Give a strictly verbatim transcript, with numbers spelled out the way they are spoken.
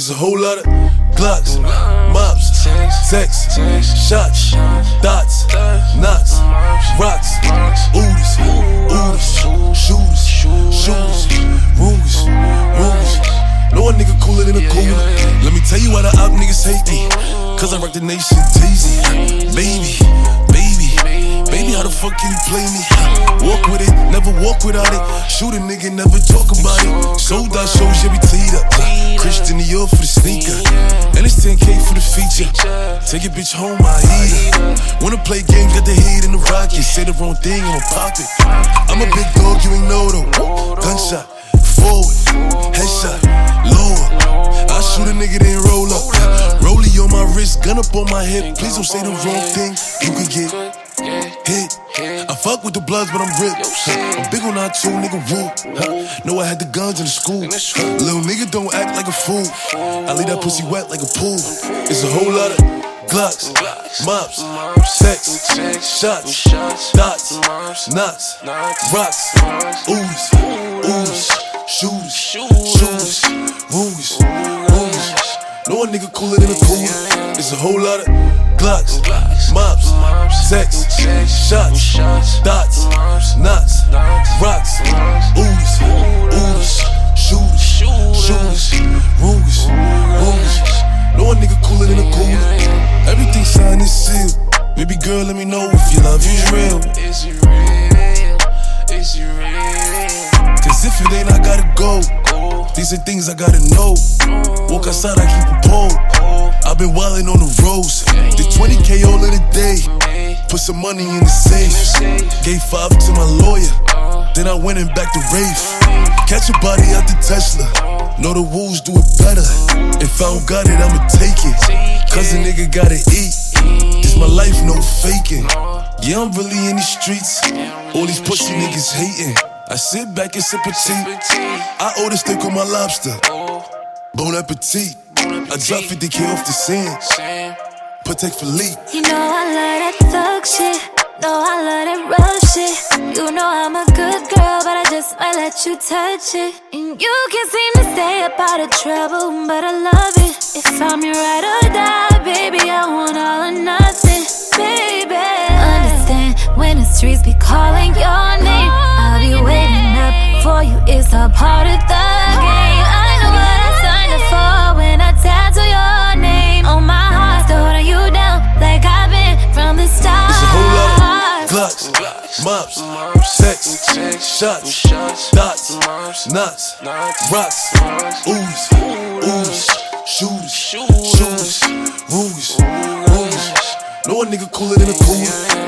It's a whole lot of Glocks, mops, texts, shots, dots, knots, rocks, oodles, oodles, shooters, shooters, rumors, rumors. No one nigga cooler than a cooler. Let me tell you why the op niggas hate me. Cause I rock the nation teasy. Baby, baby, baby, how the fuck can you play me? Walk with it, never walk without it. Shoot a nigga, never talk about it. Sold out shows, yeah, we teed up. Christian Dior for the sneaker. And it's ten K for the feature. Take a bitch home, I eat her. Wanna play games, got the heat in the rocket. Say the wrong thing, I'ma pop it. I'm a big dog, you ain't know though. Gunshot, forward, headshot, lower. I shoot a nigga, then roll up. Rollie on my wrist, gun up on my hip. Please don't say the wrong thing, you could get hit. I fuck with the Bloods, but I'm ripped. I'm big on our two, nigga, woo. Know I had the guns in the school. Little nigga don't act like a fool. I leave that pussy wet like a pool. It's a whole lot of Glocks, mops, sex, shots, dots, knots, rocks, ooze, ooze, shooters, shooters, rumors, rumors. No one nigga cooler than a cooler. It's a whole lot of Glocks, mops, sex, shots, dots, knots, rocks, ooze, ooze, shooters, shooters, rumors, rumors. No one nigga cooler than a cooler. Everything signed and sealed. Baby girl, let me know if your love is real. Is it real? Is it real? Cause if it ain't, I gotta go. These are things I gotta know. Walk outside, I keep a pole. I've been wildin' on the roads. Did twenty K all in a day. Put some money in the safe. Gave five to my lawyer. Then I went and back to Rafe. Catch a body out the Tesla. Know the wolves do it better. If I don't got it, I'ma take it. Cause a nigga gotta eat. This my life, no faking. Yeah, I'm really in these streets. All these pussy niggas hating. I sit back and sip a tea. I order steak on my lobster. Bon appetit. I drop fifty K off the sand. Patek Philippe. You know I love that thug shit. No, I love that rough shit. You know I'm a good girl, but I just might let you touch it. And you can't seem to stay up out of trouble, but I love it. If I'm your ride or die, baby, I want all or nothing, baby. Understand when the streets be calling your name, I'll be waiting up for you. It's a part of the game. I know what I signed up for when I tattoo your name on my heart, still holding you down like I've been from the start. It's a whole lot of Glocks, mops, sex, shots, dots, knots, rocks, ooze, ooze, shooters, shooters, rumors, rumors. No one nigga cooler than a cooler.